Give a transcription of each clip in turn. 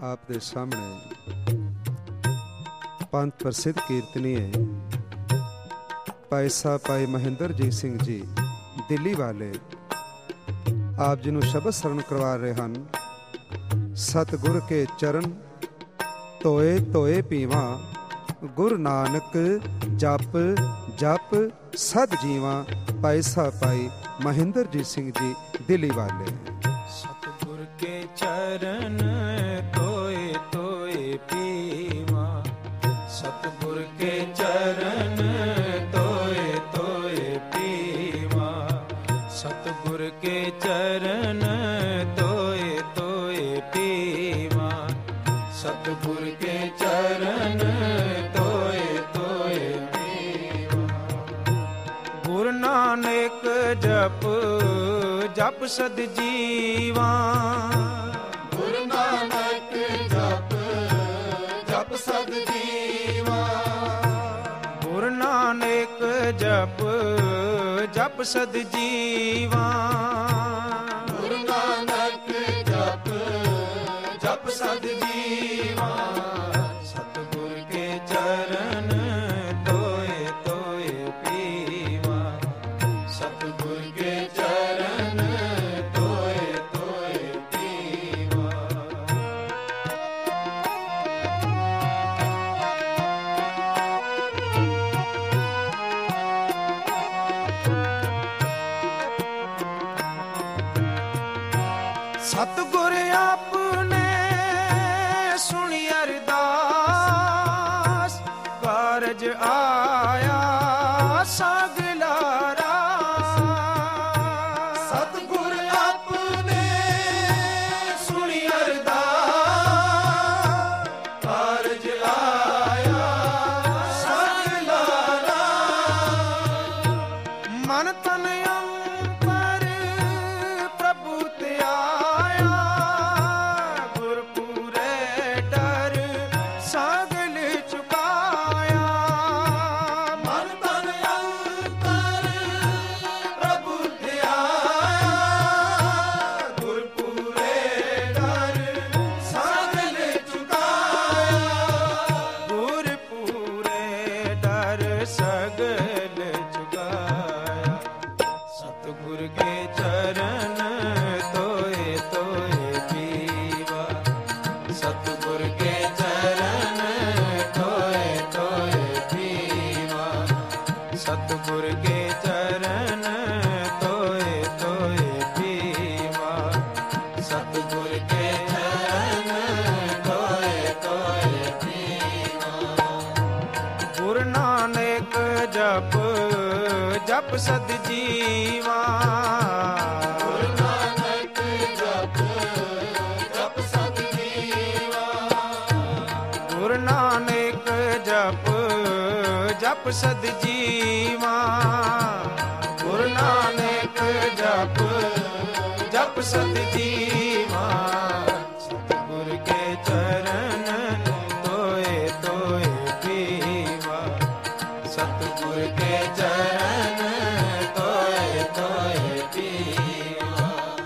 ਆਪ ਦੇ ਸਾਹਮਣੇ ਪੰਥ ਪ੍ਰਸਿੱਧ ਕੀਰਤਨੀ ਹੈ ਭਾਈ ਸਾਹਿਬ ਭਾਈ ਮਹਿੰਦਰਜੀਤ ਸਿੰਘ ਜੀ ਦਿੱਲੀ ਵਾਲੇ, ਆਪ ਜੀ ਨੂੰ ਸ਼ਬਦ ਸਰਵਣ ਕਰਵਾ ਰਹੇ ਹਨ। ਸਤਿਗੁਰ ਕੇ ਚਰਨ ਧੋਏ ਧੋਏ ਪੀਵਾਂ, ਗੁਰੂ ਨਾਨਕ ਜਪ ਜਪ ਸਦ ਜੀਵਾਂ। ਭਾਈ ਸਾਹਿਬ ਭਾਈ ਮਹਿੰਦਰਜੀਤ ਸਿੰਘ ਜੀ ਦਿੱਲੀ ਵਾਲੇ। ਸਤਿਗੁਰ ਕੇ ਚਰਨ ਧੋਏ ਧੋਏ ਪੀਵਾਂ, ਸਤਿਗੁਰ ਕੇ ਚਰਨ ਧੋਏ ਧੋਏ ਪੀਵਾਂ, ਸਤਿਗੁਰ ਕੇ ਚਰਨ ਧੋਏ ਧੋਏ ਪੀਵਾਂ, ਸਤਿਗੁਰ ਕੇ ਚਰਨ ਧੋਏ ਧੋਏ ਪੀਵਾਂ। ਗੁਰੂ ਨਾਨਕ ਜਪ ਜਪ ਸਦ ਜੀਵਾਂ, ਗੁਰੂ ਨਾਨਕ ਜਪ ਜਪ ਸਦ ਜੀਵਾਂ, ਗੁਰੂ ਨਾਨਕ ਜਪ ਜਪ ਸਦ ਜੀਵਾਂ, ਗੁਰੂ ਨਾਨਕ ਜਪ ਜਪ ਸਦ ਜੀਵਾਂ। ਸਤਿਗੁਰ ਕੇ ਚਰਨ ਧੋਏ ਧੋਏ ਪੀਵਾਂ, ਸਤਿਗੁਰ ਕੇ ਚਰਨ ਧੋਏ ਧੋਏ ਪੀਵਾਂ। ਸਤਿਗੁਰ ਆਪਨੇ ਸੁਣੀ ਅਰਦਾਸ, ਕਾਰਜ ਆਇਆ ਸਗਲਾਰਾ। ਸਤਿਗੁਰ ਆਪਨੇ ਸੁਣੀ ਅਰਦਾਸ, ਕਾਰਜ ਆਇਆ ਸਗਲਾਰਾ। ਮਨ ਤਨ ਅੰਤਰ ਪ੍ਰਭੂ ਤੇ ਆਇਆ, ਗੁਰਪੂਰੇ ਡਰ ਸਗਲ ਚੁਕਾਇਆ। ਮਨ ਤਨ ਅੰਤਰ ਪ੍ਰਭੂ ਤੇ ਆਇਆ, ਗੁਰਪੂਰੇ ਡਰ ਸਗਲ ਚੁਕਾਇਆ। ਗੁਰਪੂਰੇ ਡਰ ਸਗਲ ਚੁਕਾਇਆ। ਸਤਿਗੁਰ ਕੇ ਚਰਨ ਧੋਏ ਧੋਏ ਪੀਵਾ, ਸਤਿਗੁਰ ਕੇ ਚਰਨ ਧੋਏ ਧੋਏ ਪੀਵਾ, ਸਤਿਗੁਰ ਕੇ ਚਰਨ ਧੋਏ ਧੋਏ ਪੀਵਾ, ਸਤਿਗੁਰ ਕੇ ਚਰਨ ਧੋਏ ਧੋਏ ਪੀਵਾ। ਗੁਰੂ ਨਾਨਕ ਜਪ ਜਪ ਸਦ ਜੀਵਾਂ, ਗੁਰੂ ਨਾਨਕ ਜਪ ਜਪ ਸਦ ਜੀਵਾਂ, ਗੁਰੂ ਨਾਨਕ ਜਪ ਜਪ ਸਦ ਜੀਵਾਂ, ਗੁਰੂ ਨਾਨਕ ਜਪ ਜਪ ਸਦ ਜੀਵਾਂ। ਸਤਿਗੁਰ ਕੇ ਚਰਨ ਧੋਏ ਧੋਏ ਪੀਵਾ, ਸਤਿਗੁਰ ਕੇ ਚਰਨ ਧੋਏ ਧੋਏ ਪੀਵਾ।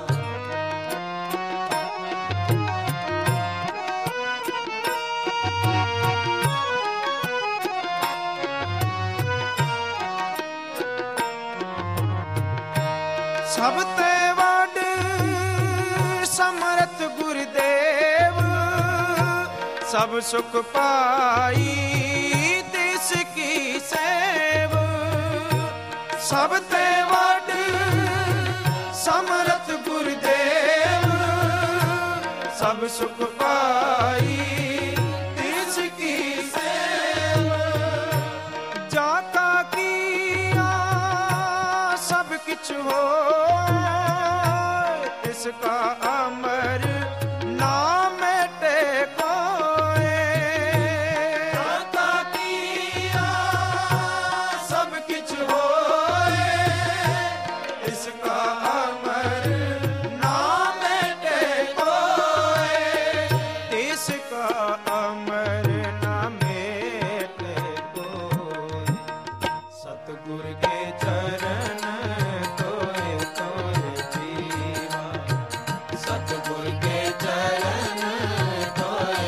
ਸਭ ਤੇ ਵੱਡ ਸਮਰਥ ਗੁਰਦੇਵ, ਸਭ ਸੁਖ ਪਾਈ ਤਿਸ ਕੀ ਸੇਵ। ਸਭ ਤੇ ਵੱਡ ਸਮਰਥ ਗੁਰਦੇਵ, ਸਭ ਸੁਖ ਪਾਈ ਤਿਸ ਕੀ ਸੇਵ। ਜਾ ਕਾ ਕੀਆ ਸਭ ਕਿਛ ਹੋਇ, ਤਿਸ ਕਾ ਅਮਰ ਨਾਮ ਮਿਟੇ ਕੋਇ। ਦਾਤਾ ਕੀਆ ਸਭ ਕਿਛ ਹੋਏ, ਇਸ ਕਾ ਅਮਰ ਨਾਮ ਮਿਟੇ ਕੋਇ। ਤਿਸ ਕਾ ਅਮਰ ਨਾ ਮਿਟੇ ਕੋਇ। ਸਤਿਗੁਰ ਕੇ ਚਰਨ ਧੋਏ ਧੋਏ ਪੀਵਾ, ਸਤਿਗੁਰ ਕੇ ਚਰਨ ਧੋਏ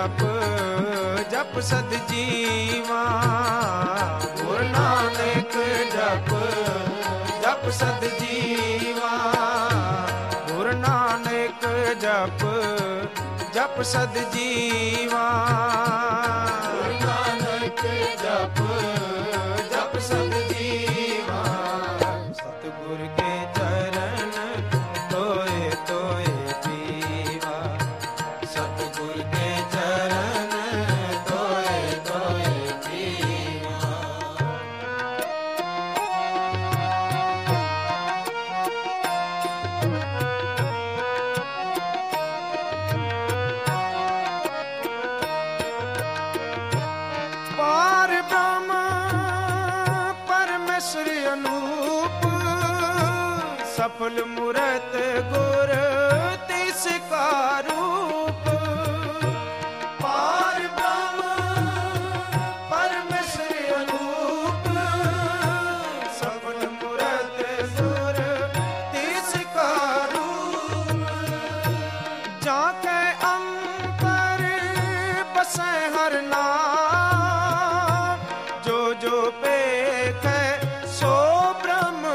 जप जप सद जीवा। गुरु नानक जप जप सद जीवा। गुरु नानक जप जप सद जीवा। गुरु नानक जप जप सद जीवा। सतगुर के चरण तोए तोए पीवा। सतगुर के चरण तोए तोए पीवा। पार ब्रह्म परमेश्वर अनूप सफल मूरत गुर तिसका रूप। पार ब्रह्म परमेश्वर अनूप सफल मूरत गुर तिसका रूप। जाके अंतर बसे हर नाम। जो जो पेख सो ब्रह्म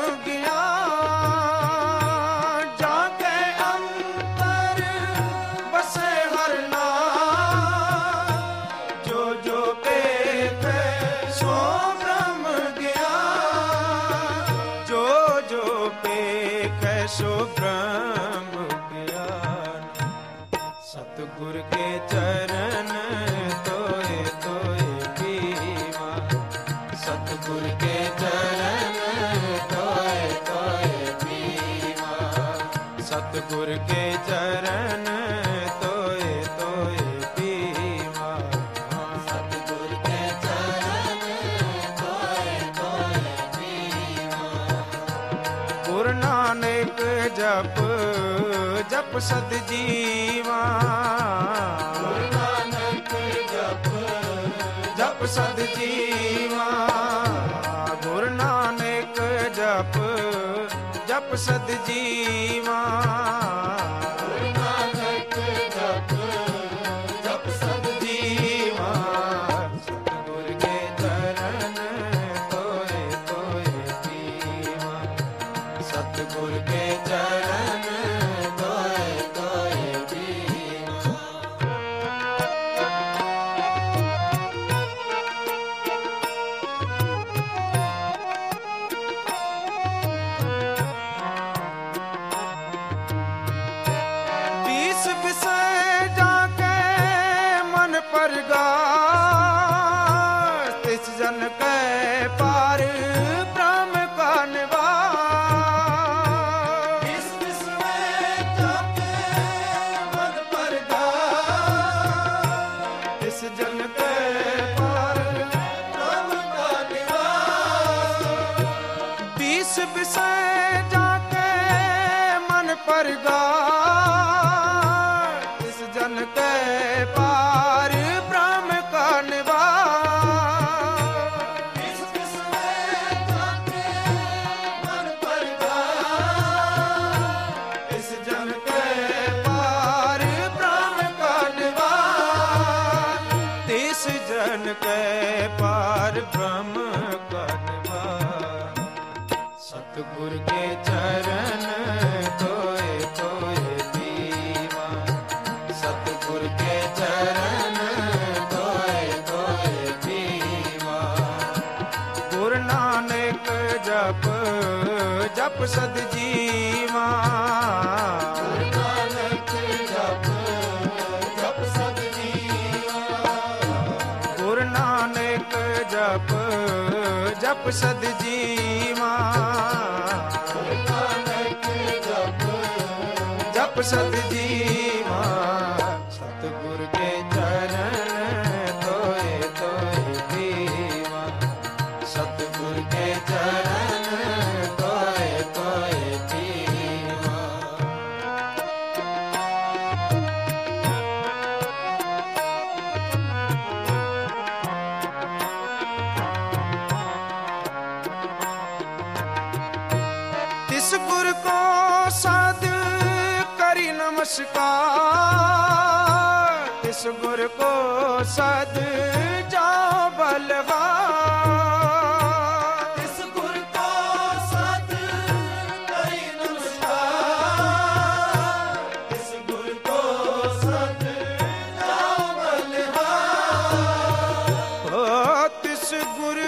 ज्ञान। जाके अंतर बसे हर नाम। जो जो पेख सो ब्रह्म ज्ञान। जो जो पेख सो ब्रह्म ज्ञान। सतगुर के चरण तोए तोए पीवा। सतगुर के चरण तोए तोए पीवा। सतगुर के चरण तोए तोए पीवा। सतगुर के चरण तोए तोए पीवा। गुरु नानक जप जप सद जीवा। गुरु नानक जप जप सद जीवा। गुरु नानक जप जप सद जीवा। गुरु नानक जप जप सद जीवा। सतगुर के चरण तोए तोए पीवा। सतगुर के चरण तोए तोए पीवा। बीस विषय जाके मन पर गास। तिस जन के पार ब्रह्म का निवास। बीस विषय जाके मन पर गास। तिस जन के पार ब्रह्म का निवास। बीस विषय जाके मन पर गास। इस जन के पार ब्रह्म का निवास। इस विषय जाके मन पर गास। इस जन के पार ब्रह्म का निवास। इस जन के पार ब्रह्म का निवास। सतगुर के चरण तोए तोए पीवा। सतगुर के चरण तोए तोए पीवा। गुरु नानक जप जप सद जीवा। गुरु नानक जप जप सद जीवा। गुरु नानक जप जप सद जीवा। गुरु नानक जप जप सद जीवा। सतगुर के चरण तोए तोए पीवा। सतगुर के चरण तोए तोए पीवा। तिस गुर को साध करी नमस्कार। तिस गुर को सद जाओ बलवान, तिस गुर को सद करी नमस्कार, तिस गुर को सद जाओ बलवान। ओ तिस गुर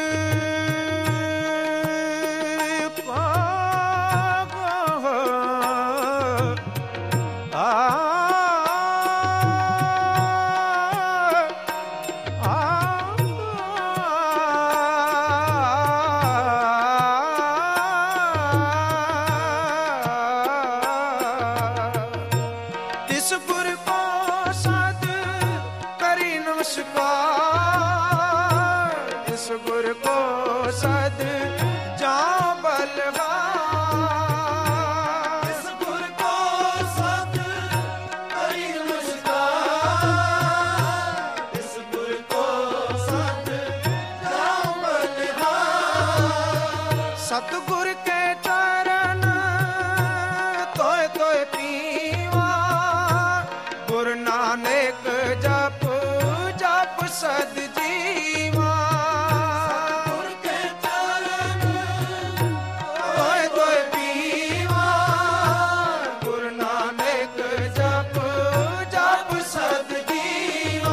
सतगुर के चरण तोय तोय पीवा, गुरु नानक जप जप सद जीवा। सतगुर के चरण तोय तोय पीवा, गुरु नानक जप जप सद जीवा,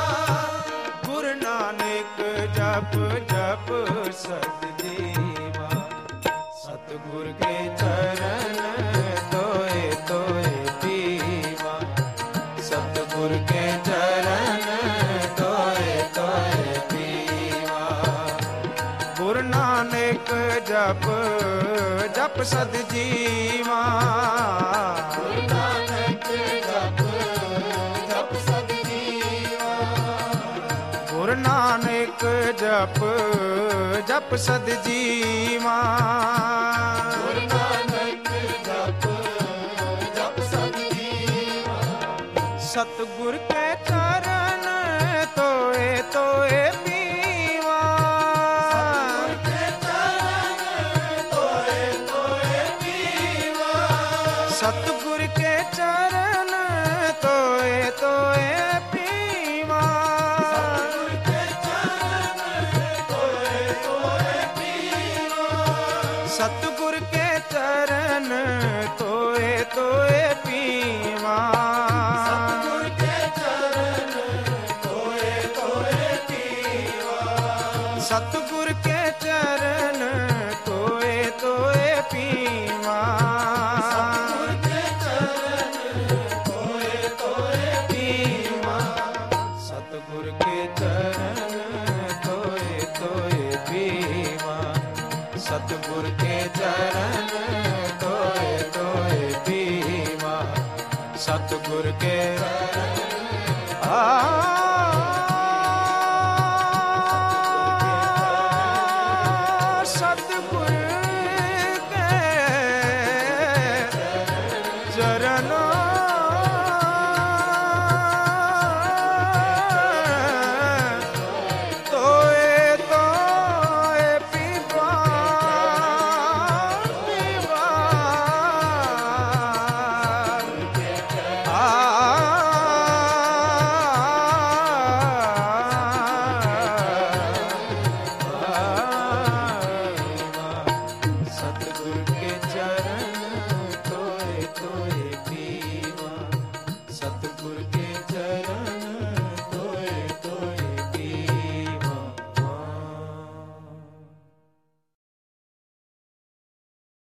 गुरु नानक जप जप सद जीवा। सतगुर के चरण तोय तोय पीवा, सतगुर के चरण तोय तोय पीवा, गुरु नानक जप जप सद जीवा। गुरु नानक जप जप सद जीवा, गुरु नानक जप जप सद जीवा। गुरु नानक जप जप सद जीवा। सतगुर के चरण तोय तोय पीवा, सतगुर के चरण तोय तोय पीवा, सतगुर के चरण तोय तोय पीवा, सतगुर के चरण तोय तोय पीवा, सतगुर के चरण तोय तोय पीवा। सतगुर के चरण तोय तोय पीवा, सतगुर के चरण तोय तोय पीवा, सतगुर के चरण तोय तोय पीवा, सतगुर के चरण तोय तोय पीवा, सतगुर के चरण तोय तोय पीवा, सतगुर के आ